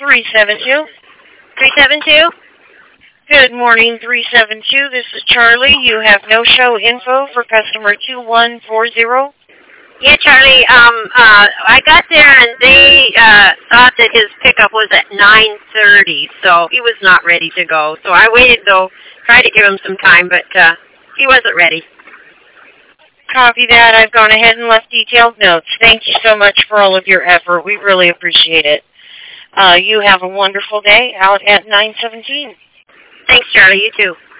372. 372? Good morning, 372. This is Charlie. You have no-show info for customer 2140. Yeah, Charlie. I got there and they thought that his pickup was at 9:30, so he was not ready to go. So I waited, though, tried to give him some time, but he wasn't ready. Copy that. I've gone ahead and left detailed notes. Thank you so much for all of your effort. We really appreciate it. You have a wonderful day out at 917. Thanks, Charlie. You too.